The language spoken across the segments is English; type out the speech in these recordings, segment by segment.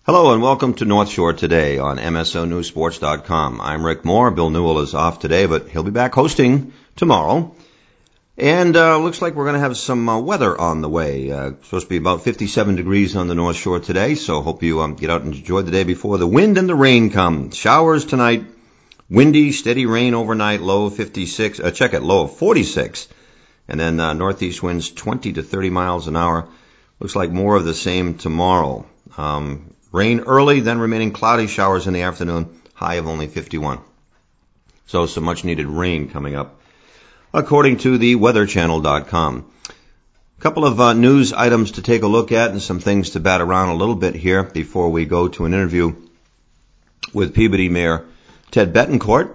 Hello and welcome to North Shore Today on MSONewsSports.com. I'm Rick Moore. Bill Newell is off today, but he'll be back hosting tomorrow. And looks like we're going to have some weather on the way. Supposed to be about 57 degrees on the North Shore today, so hope you get out and enjoy the day before the wind and the rain come. Showers tonight, windy, steady rain overnight, low of 56. Low of 46. And then northeast winds 20 to 30 miles an hour. Looks like more of the same tomorrow. Rain early, then remaining cloudy, showers in the afternoon, high of only 51. So some much needed rain coming up, according to the weatherchannel.com. A couple of news items to take a look at and some things to bat around a little bit here before we go to an interview with Peabody Mayor Ted Bettencourt.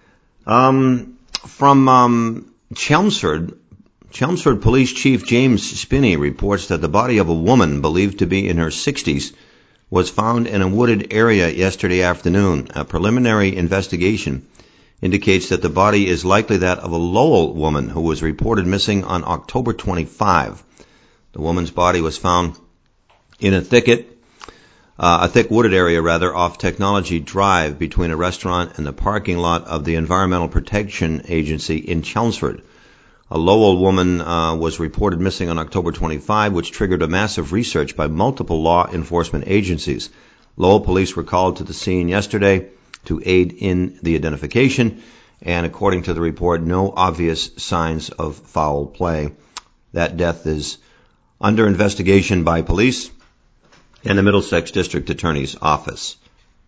From Chelmsford Police Chief James Spinney reports that the body of a woman believed to be in her 60s was found in a wooded area yesterday afternoon. A preliminary investigation indicates that the body is likely that of a Lowell woman who was reported missing on October 25. The woman's body was found in a thick wooded area off Technology Drive between a restaurant and the parking lot of the Environmental Protection Agency in Chelmsford. A Lowell woman was reported missing on October 25, which triggered a massive research by multiple law enforcement agencies. Lowell police were called to the scene yesterday to aid in the identification, and according to the report, no obvious signs of foul play. That death is under investigation by police and the Middlesex District Attorney's Office.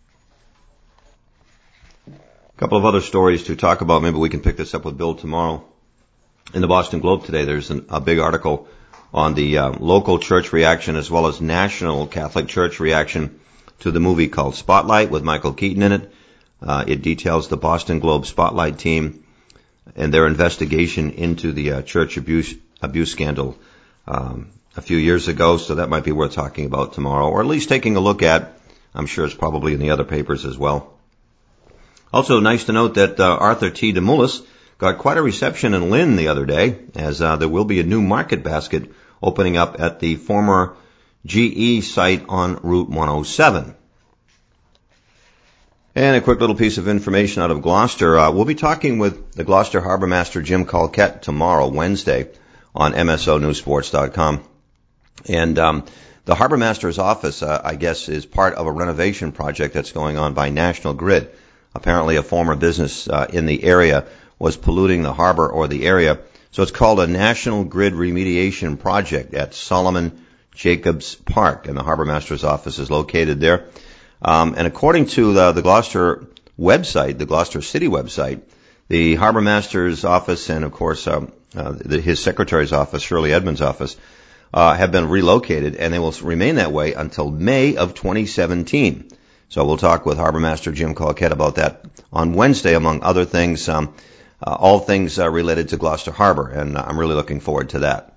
A couple of other stories to talk about. Maybe we can pick this up with Bill tomorrow. In the Boston Globe today, there's a big article on the local church reaction as well as national Catholic Church reaction to the movie called Spotlight with Michael Keaton in it. It details the Boston Globe Spotlight team and their investigation into the church abuse scandal a few years ago, so that might be worth talking about tomorrow, or at least taking a look at. I'm sure it's probably in the other papers as well. Also, nice to note that Arthur T. DeMoulis got quite a reception in Lynn the other day, as there will be a new market basket opening up at the former GE site on Route 107. And a quick little piece of information out of Gloucester. We'll be talking with the Gloucester Harbor Master Jim Colquette tomorrow, Wednesday, on MSONewsSports.com. And the Harbor Master's office, I guess, is part of a renovation project that's going on by National Grid. Apparently a former business in the area was polluting the harbor or the area. So it's called a National Grid Remediation Project at Solomon Jacobs Park, and the Harbor Master's office is located there. And according to the Gloucester website, the Gloucester City website, the Harbor Master's office and, of course, his secretary's office, Shirley Edmonds' office, have been relocated, and they will remain that way until May of 2017. So we'll talk with Harbor Master Jim Colquette about that on Wednesday, among other things, all things related to Gloucester Harbor, and I'm really looking forward to that.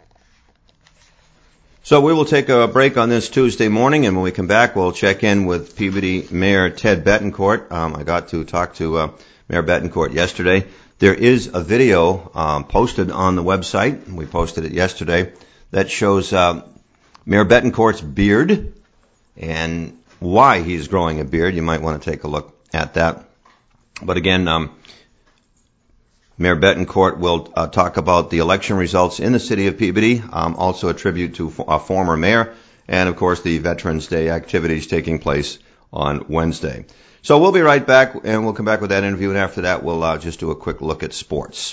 So we will take a break on this Tuesday morning, and when we come back, we'll check in with Peabody Mayor Ted Bettencourt. I got to talk to Mayor Bettencourt yesterday. There is a video posted on the website, we posted it yesterday, that shows Mayor Bettencourt's beard and why he's growing a beard. You might want to take a look at that. But again, Mayor Bettencourt will talk about the election results in the city of Peabody, also a tribute to a former mayor, and, of course, the Veterans Day activities taking place on Wednesday. So we'll be right back, and we'll come back with that interview, and after that we'll just do a quick look at sports.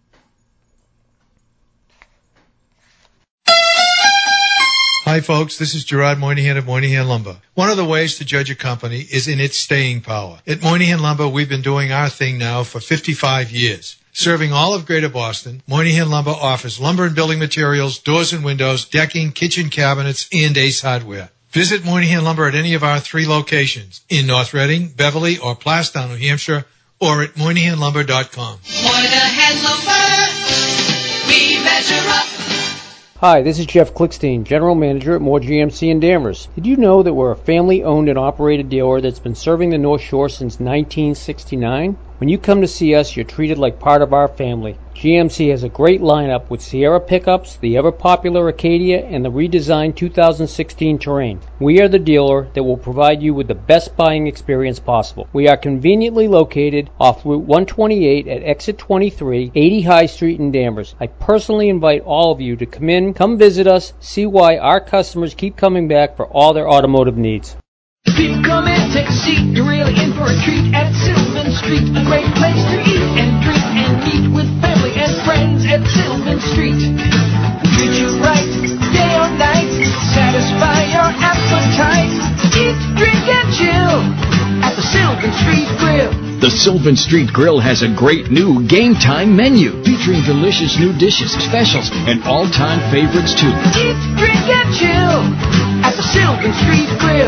Hi, folks. This is Gerard Moynihan of Moynihan Lumber. One of the ways to judge a company is in its staying power. At Moynihan Lumber, we've been doing our thing now for 55 years. Serving all of Greater Boston, Moynihan Lumber offers lumber and building materials, doors and windows, decking, kitchen cabinets, and Ace Hardware. Visit Moynihan Lumber at any of our 3 locations, in North Reading, Beverly, or Plastown, New Hampshire, or at MoynihanLumber.com. Moynihan Lumber, we measure up. Hi, this is Jeff Klickstein, General Manager at Moore GMC in Danvers. Did you know that we're a family-owned and operated dealer that's been serving the North Shore since 1969? When you come to see us, you're treated like part of our family. GMC has a great lineup with Sierra pickups, the ever-popular Acadia, and the redesigned 2016 Terrain. We are the dealer that will provide you with the best buying experience possible. We are conveniently located off Route 128 at Exit 23, 80 High Street in Danvers. I personally invite all of you to come visit us, see why our customers keep coming back for all their automotive needs. If you come and take a seat, you're really in for a treat at Sylvan Street. A great place to eat and drink and meet with family and friends at Sylvan Street. Treat you right, day or night, satisfy your appetite. Eat, drink, and chill at the Sylvan Street Grill. The Sylvan Street Grill has a great new game time menu featuring delicious new dishes, specials, and all-time favorites too. Eat, drink, and chill at the Sylvan Street Grill.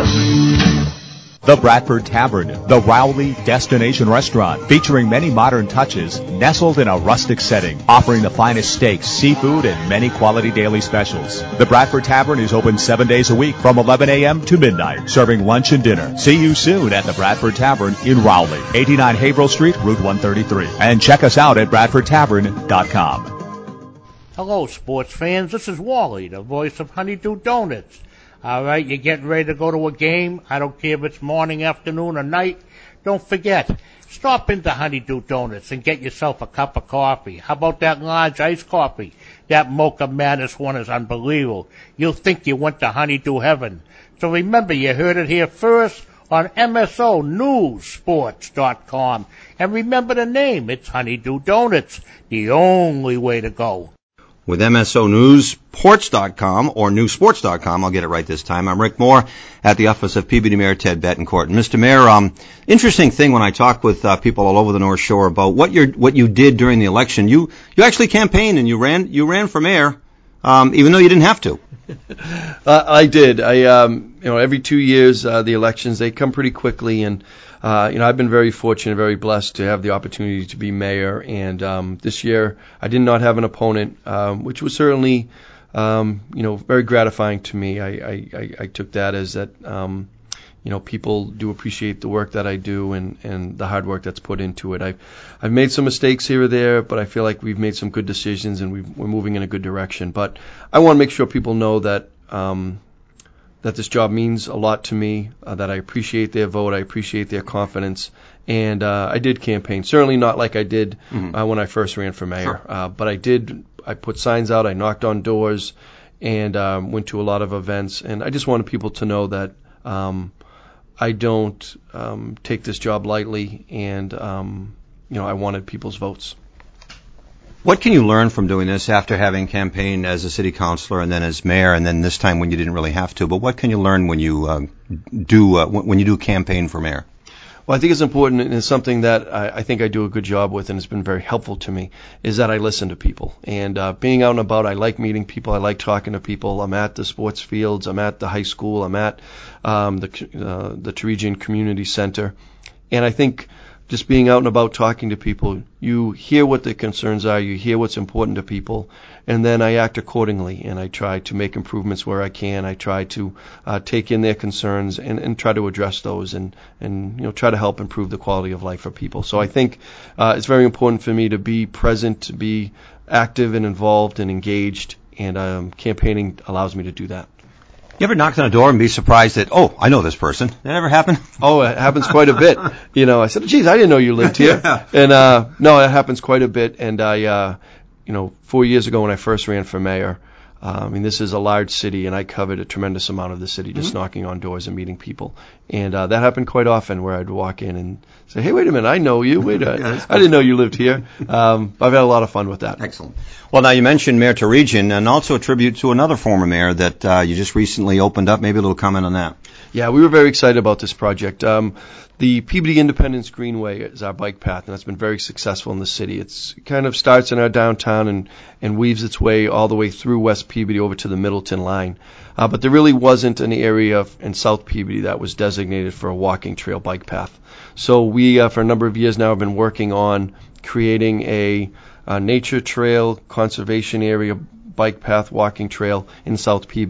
The Bradford Tavern, the Rowley destination restaurant, featuring many modern touches, nestled in a rustic setting, offering the finest steaks, seafood, and many quality daily specials. The Bradford Tavern is open 7 days a week from 11 a.m. to midnight, serving lunch and dinner. See you soon at the Bradford Tavern in Rowley, 89 Haverhill Street, Route 133. And check us out at BradfordTavern.com. Hello, sports fans. This is Wally, the voice of Honeydew Donuts. All right, you're getting ready to go to a game. I don't care if it's morning, afternoon, or night. Don't forget, stop into Honeydew Donuts and get yourself a cup of coffee. How about that large iced coffee? That Mocha Madness one is unbelievable. You'll think you went to Honeydew Heaven. So remember, you heard it here first on MSONewsSports.com. And remember the name. It's Honeydew Donuts, the only way to go. With MSONewsSports.com or NewSports.com. I'll get it right this time. I'm Rick Moore at the office of Peabody Mayor Ted Betancourt. And Mr. Mayor, interesting thing when I talk with people all over the North Shore about what you did during the election. You actually campaigned and you ran for mayor, even though you didn't have to. I did. Every 2 years the elections, they come pretty quickly, and I've been very fortunate, very blessed to have the opportunity to be mayor. And this year, I did not have an opponent, which was certainly, very gratifying to me. I took that as that, people do appreciate the work that I do and the hard work that's put into it. I've made some mistakes here or there, but I feel like we've made some good decisions and we're moving in a good direction. But I want to make sure people know that that this job means a lot to me, that I appreciate their vote, I appreciate their confidence, and I did campaign. Certainly not like I did when I first ran for mayor, but I put signs out, I knocked on doors, and went to a lot of events, and I just wanted people to know that I don't take this job lightly, and I wanted people's votes. What can you learn from doing this after having campaigned as a city councilor and then as mayor, and then this time when you didn't really have to? But what can you learn when you do campaign for mayor? Well, I think it's important, and it's something that I think I do a good job with, and it's been very helpful to me, is that I listen to people. And being out and about, I like meeting people. I like talking to people. I'm at the sports fields. I'm at the high school. I'm at the Teregian Community Center. And I think just being out and about talking to people, you hear what their concerns are, you hear what's important to people, and then I act accordingly, and I try to make improvements where I can. I try to take in their concerns and try to address those and try to help improve the quality of life for people. So I think it's very important for me to be present, to be active and involved and engaged, and campaigning allows me to do that. You ever knock on a door and be surprised that, I know this person? That ever happen? Oh, it happens quite a bit. I said, geez, I didn't know you lived here. Yeah. And, no, it happens quite a bit. And 4 years ago when I first ran for mayor, this is a large city, and I covered a tremendous amount of the city, just knocking on doors and meeting people. And that happened quite often, where I'd walk in and say, hey, wait a minute, I know you. I didn't know you lived here. I've had a lot of fun with that. Excellent. Well, now you mentioned Mayor Teregian, and also a tribute to another former mayor that you just recently opened up. Maybe a little comment on that. Yeah, we were very excited about this project. The Peabody Independence Greenway is our bike path, and that's been very successful in the city. It kind of starts in our downtown and weaves its way all the way through West Peabody over to the Middleton line. But there really wasn't an area in South Peabody that was designated for a walking trail bike path. So we, for a number of years now, have been working on creating a nature trail, conservation area, bike path, walking trail in South Peabody.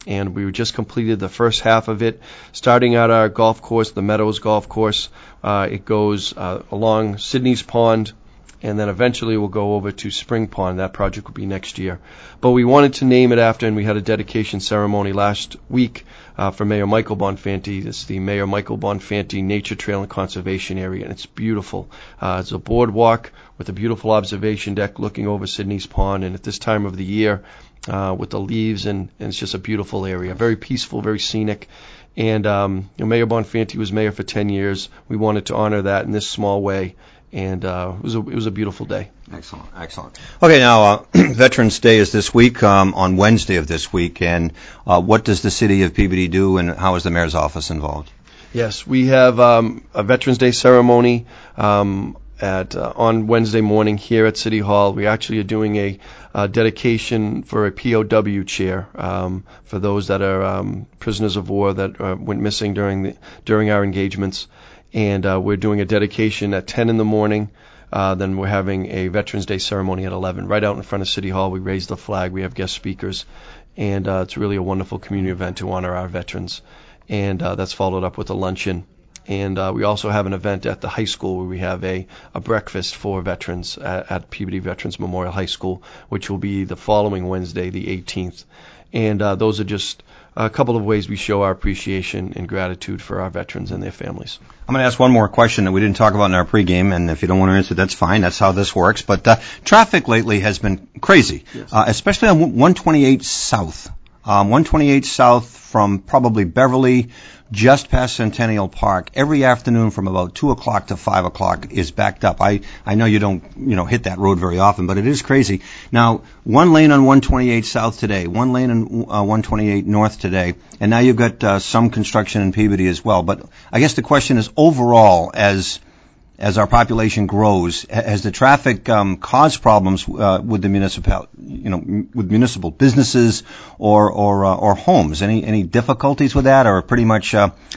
and we just completed the first half of it, starting at our golf course, the Meadows Golf Course. It goes along Sydney's Pond, and then eventually we'll go over to Spring Pond. That project will be next year. But we wanted to name it after, and we had a dedication ceremony last week for Mayor Michael Bonfanti. It's the Mayor Michael Bonfanti Nature Trail and Conservation Area, and it's beautiful. It's a boardwalk with a beautiful observation deck looking over Sydney's Pond, and at this time of the year, with the leaves, and it's just a beautiful area. Very peaceful, very scenic. And Mayor Bonfanti was mayor for 10 years. We wanted to honor that in this small way. And it was a beautiful day. Excellent, excellent. Okay, now Veterans Day is this week, on Wednesday of this week, and what does the city of Peabody do, and how is the mayor's office involved? Yes, we have a Veterans Day ceremony on Wednesday morning here at City Hall. We actually are doing a dedication for a POW chair for those that are prisoners of war that went missing during our engagements. And we're doing a dedication at 10 in the morning. Then we're having a Veterans Day ceremony at 11. Right out in front of City Hall, we raise the flag. We have guest speakers. And it's really a wonderful community event to honor our veterans. And that's followed up with a luncheon. And we also have an event at the high school where we have a breakfast for veterans at Peabody Veterans Memorial High School, which will be the following Wednesday, the 18th. And those are just a couple of ways we show our appreciation and gratitude for our veterans and their families. I'm going to ask one more question that we didn't talk about in our pregame, and if you don't want to answer, that's fine. That's how this works. But traffic lately has been crazy, yes. Especially on 128 South. 128 South from probably Beverly just past Centennial Park. Every afternoon from about 2 o'clock to 5 o'clock is backed up. I know you don't hit that road very often, but it is crazy. Now, one lane on 128 South today, one lane on 128 North today, and now you've got some construction in Peabody as well. But I guess the question is, overall, as our population grows, has the traffic caused problems with the with municipal businesses or homes? Any difficulties with that, or pretty much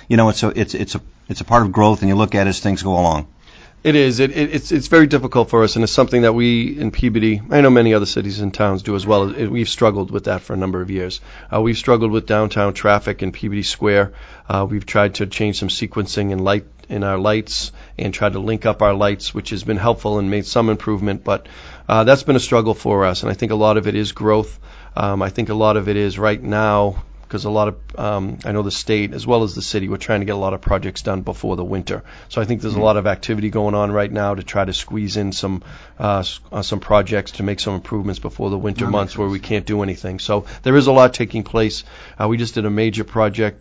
it's a part of growth, and you look at it as things go along? It is. It's very difficult for us, and it's something that we in Peabody, I know many other cities and towns do as well. We've struggled with that for a number of years. We've struggled with downtown traffic in Peabody Square. We've tried to change some sequencing in our lights and tried to link up our lights, which has been helpful and made some improvement, but that's been a struggle for us, and I think a lot of it is growth. I think a lot of it is right now, because a lot of, I know the state as well as the city, we're trying to get a lot of projects done before the winter. So I think there's a lot of activity going on right now to try to squeeze in some projects to make some improvements before the winter months where we can't do anything. So there is a lot taking place. We just did a major project,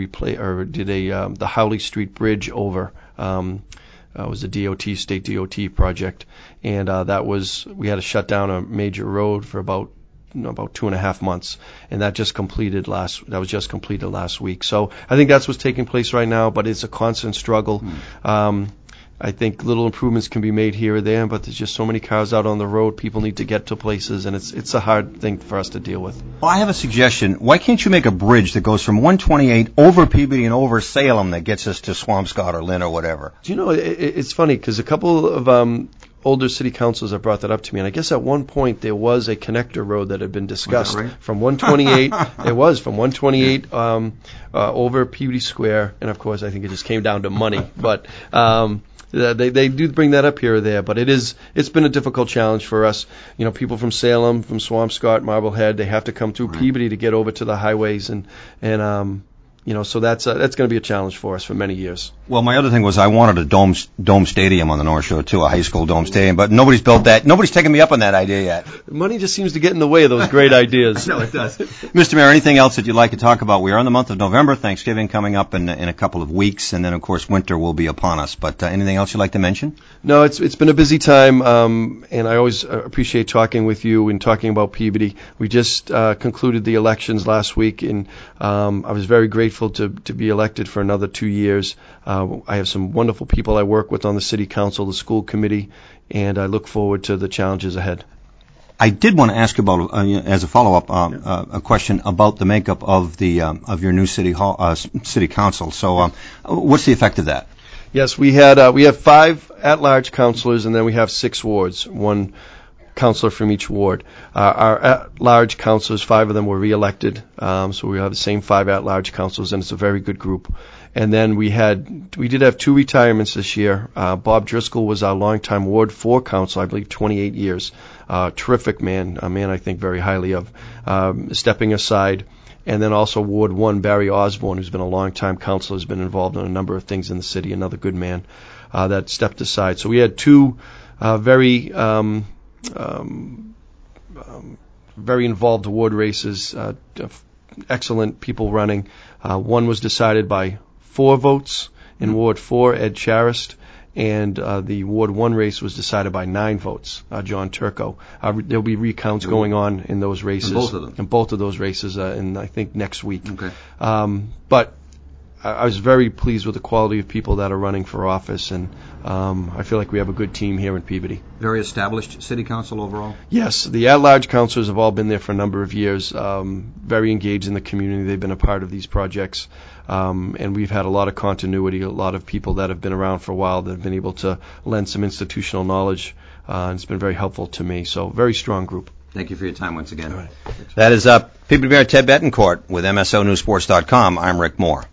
the Howley Street Bridge over. It was a state DOT project, and we had to shut down a major road for about 2.5 months, and that was just completed last week. So I think that's what's taking place right now, but it's a constant struggle. I think little improvements can be made here or there, but there's just so many cars out on the road. People need to get to places, and it's a hard thing for us to deal with. Well, I have a suggestion. Why can't you make a bridge that goes from 128 over Peabody and over Salem that gets us to Swampscott or Lynn or whatever? Do you know, it's funny because a couple of older city councils have brought that up to me, and I guess at one point there was a connector road that had been discussed from 128. It was from 128 over Peabody Square, and of course I think it just came down to money, but they do bring that up here or there, but it's been a difficult challenge for us. People from Salem, from Swampscott, Marblehead, they have to come through Peabody to get over to the highways, and so that's going to be a challenge for us for many years. Well, my other thing was I wanted a dome stadium on the North Shore too, a high school dome stadium, but nobody's built that. Nobody's taken me up on that idea yet. Money just seems to get in the way of those great ideas. No, it does. Mr. Mayor, anything else that you'd like to talk about? We are in the month of November, Thanksgiving coming up in a couple of weeks, and then of course winter will be upon us. But anything else you'd like to mention? No, it's been a busy time, and I always appreciate talking with you and talking about Peabody. We just concluded the elections last week, and I was very grateful to be elected for another 2 years. I have some wonderful people I work with on the city council, the school committee, and I look forward to the challenges ahead. I did want to ask about, as a follow-up, a question about the makeup of your new city council. So, what's the effect of that? Yes, we have 5 at-large councilors, and then we have 6 wards. One counselor from each ward. Our at-large counselors, 5 of them were re-elected, so we have the same 5 at-large counselors, and it's a very good group. And then we did have 2 retirements this year. Bob Driscoll was our longtime Ward 4 counselor, I believe 28 years. Terrific man, a man I think very highly of, stepping aside. And then also Ward 1, Barry Osborne, who's been a long-time counselor, has been involved in a number of things in the city, another good man that stepped aside. So we had 2 very involved ward races, excellent people running. One was decided by 4 votes in Ward 4, Ed Charist, and the Ward 1 race was decided by 9 votes, John Turco. There'll be recounts going on in those races. In both of them? In both of those races, I think next week. Okay. But I was very pleased with the quality of people that are running for office, and I feel like we have a good team here in Peabody. Very established city council overall? Yes, the at-large councilors have all been there for a number of years, very engaged in the community. They've been a part of these projects, and we've had a lot of continuity, a lot of people that have been around for a while that have been able to lend some institutional knowledge, and it's been very helpful to me. So, very strong group. Thank you for your time once again. All right. That is Peabody Mayor Ted Betancourt with MSONewsports.com. I'm Rick Moore.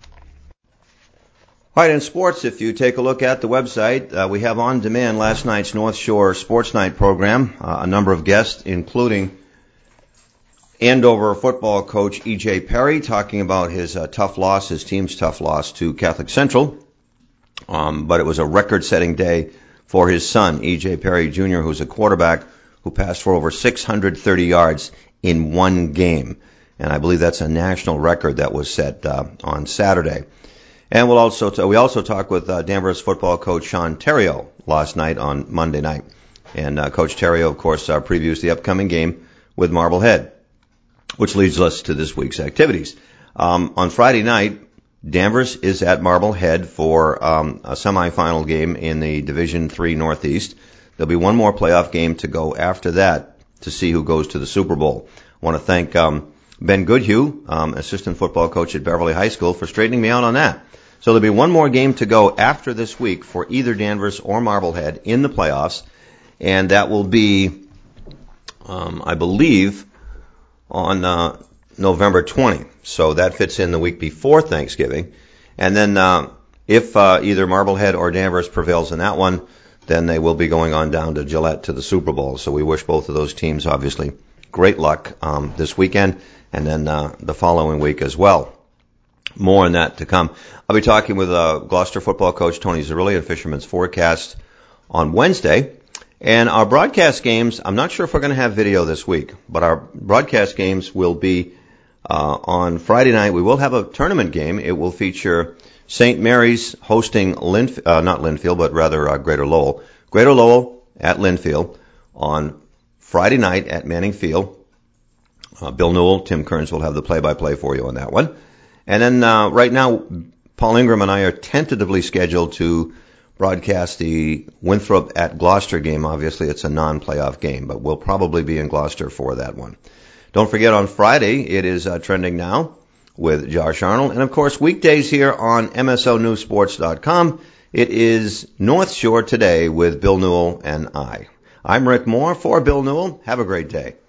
All right, in sports, if you take a look at the website, we have on demand last night's North Shore Sports Night program, a number of guests, including Andover football coach E.J. Perry, talking about his his team's tough loss to Catholic Central. But it was a record-setting day for his son, E.J. Perry Jr., who's a quarterback who passed for over 630 yards in one game. And I believe that's a national record that was set on Saturday. And we also talked with Danvers football coach Sean Terrio last night on Monday night. And Coach Terrio, of course, previews the upcoming game with Marblehead, which leads us to this week's activities. On Friday night, Danvers is at Marblehead for a semifinal game in the Division III Northeast. There'll be one more playoff game to go after that to see who goes to the Super Bowl. I want to thank Ben Goodhue, assistant football coach at Beverly High School, for straightening me out on that. So there'll be one more game to go after this week for either Danvers or Marblehead in the playoffs, and that will be, I believe, on November 20. So that fits in the week before Thanksgiving. And then if either Marblehead or Danvers prevails in that one, then they will be going on down to Gillette to the Super Bowl. So we wish both of those teams, obviously, great luck this weekend and then the following week as well. More on that to come. I'll be talking with Gloucester football coach Tony Zerilli and Fisherman's Forecast on Wednesday. And our broadcast games, I'm not sure if we're going to have video this week, but our broadcast games will be on Friday night. We will have a tournament game. It will feature St. Mary's hosting not Linfield, but rather Greater Lowell. Greater Lowell at Linfield on Friday night at Manning Field. Bill Newell, Tim Kearns will have the play-by-play for you on that one. And then right now, Paul Ingram and I are tentatively scheduled to broadcast the Winthrop at Gloucester game. Obviously, it's a non-playoff game, but we'll probably be in Gloucester for that one. Don't forget, on Friday, it is Trending Now with Josh Arnold. And, of course, weekdays here on MSONewsports.com, it is North Shore Today with Bill Newell and I. I'm Rick Moore for Bill Newell. Have a great day.